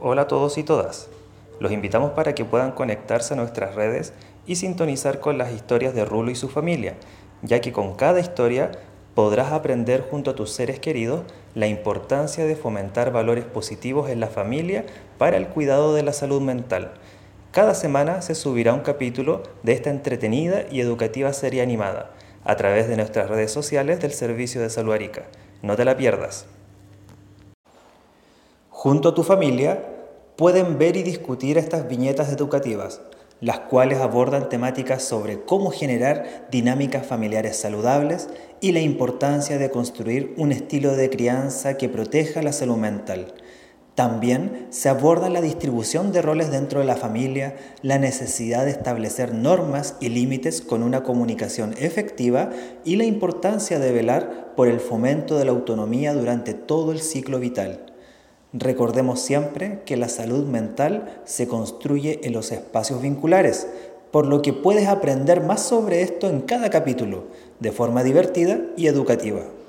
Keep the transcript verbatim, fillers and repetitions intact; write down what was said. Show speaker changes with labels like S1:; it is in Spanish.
S1: Hola a todos y todas. Los invitamos para que puedan conectarse a nuestras redes y sintonizar con las historias de Rulo y su familia, ya que con cada historia podrás aprender junto a tus seres queridos la importancia de fomentar valores positivos en la familia para el cuidado de la salud mental. Cada semana se subirá un capítulo de esta entretenida y educativa serie animada a través de nuestras redes sociales del Servicio de Salud Arica. No te la pierdas. Junto a tu familia pueden ver y discutir estas viñetas educativas, las cuales abordan temáticas sobre cómo generar dinámicas familiares saludables y la importancia de construir un estilo de crianza que proteja la salud mental. También se aborda la distribución de roles dentro de la familia, la necesidad de establecer normas y límites con una comunicación efectiva y la importancia de velar por el fomento de la autonomía durante todo el ciclo vital. Recordemos siempre que la salud mental se construye en los espacios vinculares, por lo que puedes aprender más sobre esto en cada capítulo, de forma divertida y educativa.